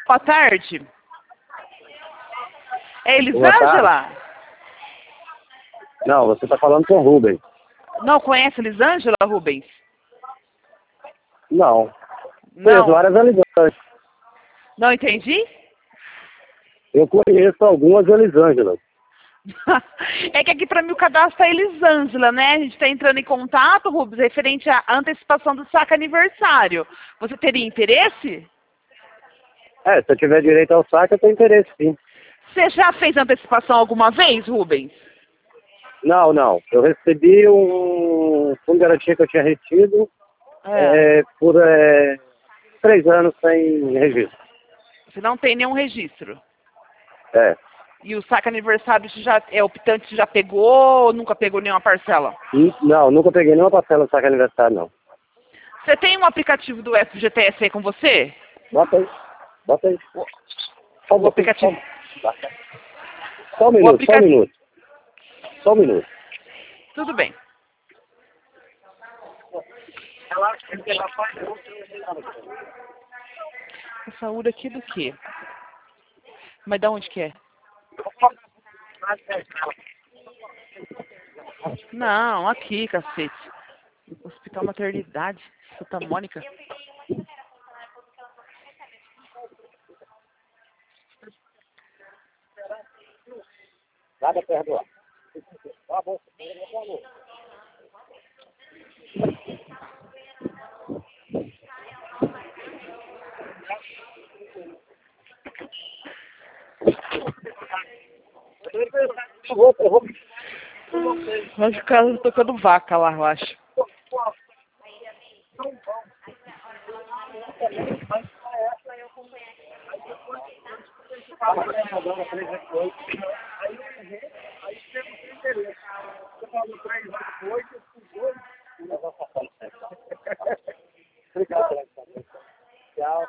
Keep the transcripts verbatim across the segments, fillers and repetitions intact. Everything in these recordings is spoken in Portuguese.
Boa tarde. É Boa Elisângela? Não, você está falando com o Rubens. Não conhece Elisângela, Rubens? Não. Não. Conheço várias Elisângelas. Não entendi? Eu conheço algumas Elisângelas. É que aqui para mim o cadastro é Elisângela, né? A gente está entrando em contato, Rubens, referente à antecipação do saque aniversário. Você teria interesse? É, se eu tiver direito ao saque, eu tenho interesse, sim. Você já fez antecipação alguma vez, Rubens? Não, não. Eu recebi um fundo de garantia que eu tinha retido É. é, por é, três anos sem registro. Você não tem nenhum registro. É. E o saque aniversário você já é optante, você já pegou ou nunca pegou nenhuma parcela? E, não, nunca peguei nenhuma parcela do saque aniversário, não. Você tem um aplicativo do F G T S aí com você? Bota aí. Bota aí. O, Só, o aplicativo. Só, só um O minuto, aplica... só um minuto. Só um minuto. Tudo bem. Essa ura aqui é do quê? Mas da onde que é? Não, aqui, cacete. Hospital Maternidade, Santa Mônica. Nada a perdoar. Eu vou, eu vou. Vai ficar tocando vaca lá, eu acho. Tchau.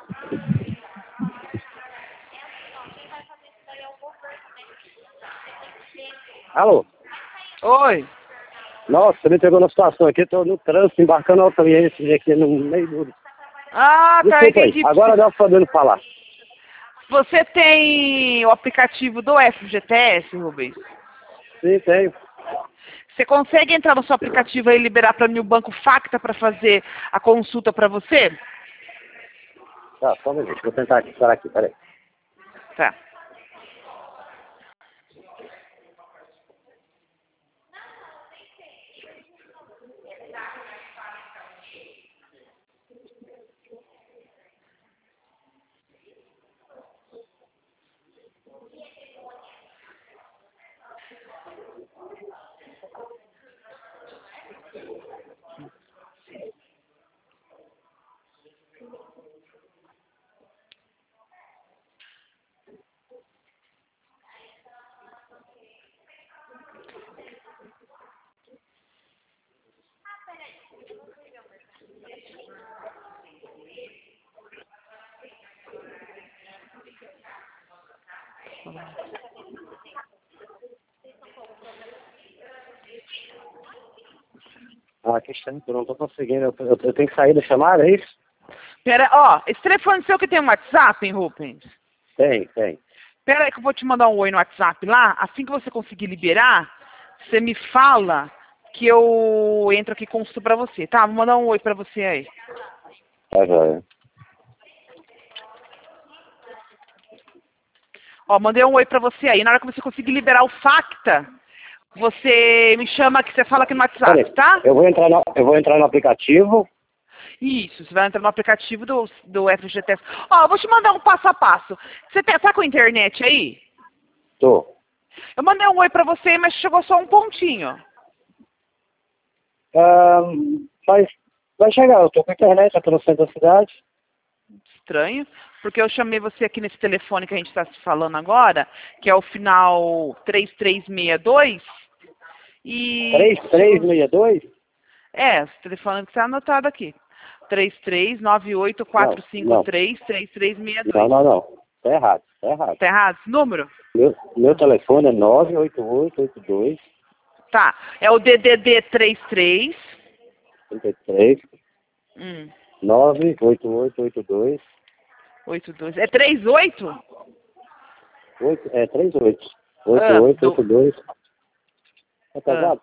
Alô? Oi. Nossa, você me pegou na situação aqui, estou no trânsito, embarcando ao cliente aqui no meio do... Ah, tá, Desculpa aí, entendi. agora dá pra podendo falar. Você tem o aplicativo do F G T S, Rubens? Sim, tenho. Você consegue entrar no seu aplicativo e liberar para mim o Banco Facta para fazer a consulta para você? Tá, só um minuto, vou tentar aqui, esperar aqui, peraí. Tá. Ah, que estranho, eu não tô conseguindo, eu, eu, eu tenho que sair da chamada, é isso? Pera, ó, esse telefone seu que tem um WhatsApp, hein, Rubens? Tem, tem. Pera aí que eu vou te mandar um oi no WhatsApp lá. Assim que você conseguir liberar, você me fala que eu entro aqui e consulto pra você, tá? Vou mandar um oi pra você aí. Tá joia. Ó, mandei um oi pra você aí. Na hora que você conseguir liberar o Facta, você me chama que você fala aqui no WhatsApp, Peraí, tá? eu vou entrar no, eu vou entrar no aplicativo. Isso, você vai entrar no aplicativo do, do F G T S. Ó, eu vou te mandar um passo a passo. Você tem, tá com a internet aí? Tô. Eu mandei um oi pra você, mas chegou só um pontinho. Ah, mas vai chegar, eu tô com a internet, eu tô no centro da cidade. Estranho, porque eu chamei você aqui nesse telefone que a gente está se falando agora, que é o final três três seis dois. E... três três seis dois? É, esse telefone que está anotado aqui. três três nove oito quatro cinco três três três seis dois. Não, não, não. Tá errado, tá errado. Tá errado esse número? Meu, meu telefone é nove oito oito oito dois, Tá, é o D D D trinta e três. trinta e três, Hum. nove oito oito oito dois, oito dois. É trinta e oito? Oito, é, trinta e oito. oito Ah, oito do- oito dois. Tá casado?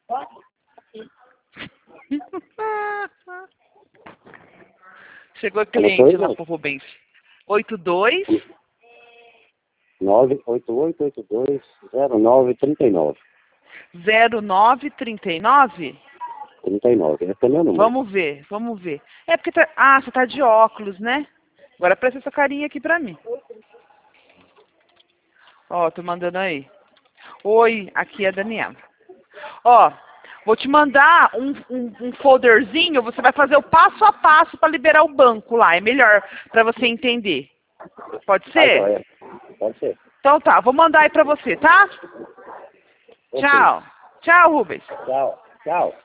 Chegou cliente Anotou aí, lá não? pro Rubens. oito dois nove oito oito oito dois zero nove trinta e nove. zero nove trinta e nove? trinta e nove. Esse é meu número. Vamos ver, vamos ver. É porque tá... Ah, você tá de óculos, né? Agora presta essa carinha aqui pra mim. Ó, tô mandando aí. Oi, aqui é a Daniela. Ó, vou te mandar um, um, um folderzinho, você vai fazer o passo a passo para liberar o banco lá. É melhor para você entender. Pode Tá, ser? joia. Pode ser. Então tá, vou mandar aí para você, tá? Ok. Tchau. Tchau, Rubens. Tchau. Tchau.